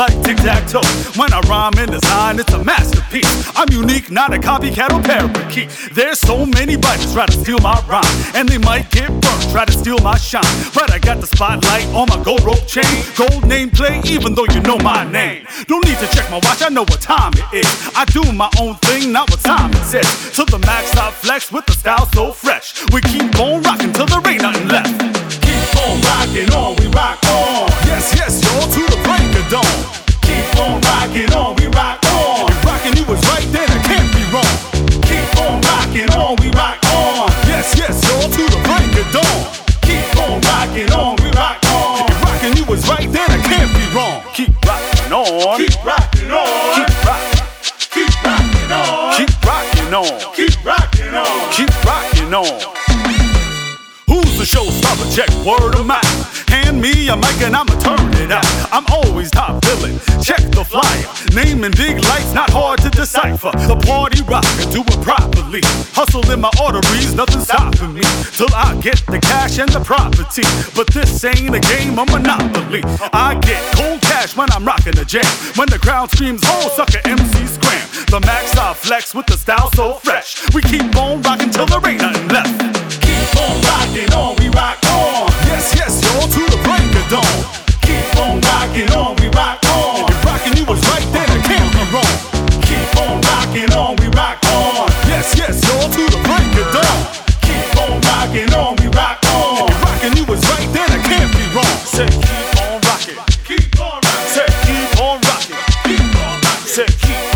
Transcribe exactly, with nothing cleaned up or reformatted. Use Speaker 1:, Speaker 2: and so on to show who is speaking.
Speaker 1: like tic-tac-toe. When I rhyme and design, it's a masterpiece. I'm unique, not a copycat or parakeet. There's so many biters try to steal my rhyme, and they might get burned, try to steal my shine. But I got the spotlight on my gold rope chain, gold nameplate, even though you know my name. Don't need to check my watch, I know what time it is. I do my own thing, not what time it says. To the max, I flex with the style so fresh. We keep on rocking till there ain't nothing left. Keep on rocking on, we rock on. Yes, yes, y'all, to the break of dawn. Keep on rocking on, we rock on. If rocking you was right, then it can't be wrong. Keep on rocking on, we rock on. Yes, yes, y'all, to the break of dawn. Keep on rocking on, we rock on. If rocking you was right, then it can't be wrong. Keep rocking on. Keep rocking on. Keep rocking. Keep rocking on. Keep rocking on. Keep rocking on. Keep rocking on. Who's the showstopper? Check word of mouth. Hand me a mic and I'ma turn it out. I'm always top billing. Check the flyer. Name and big lights, not hard to decipher. The party rocker, do it properly. Hustle in my arteries, nothing stopping me till I get the cash and the property. But this ain't a game, a monopoly. I get cold cash when I'm rocking the jam. When the crowd screams, oh, sucker M C scram. The max I flex with the style so fresh. We keep on rocking till there ain't nothing left. Keep on rocking on, we rock on. Yes, yes, y'all, to the break of dawn. Keep on rocking on, we rock on. If rocking you was right, then it can't be wrong. Keep on rocking on, we rock on. Yes, yes, y'all, to the break of dawn. Keep on rocking on, we rock on. If rocking you was right, then it can't be wrong. Say keep on rocking, keep on rocking. Say keep on rocking, keep on rocking. Say keep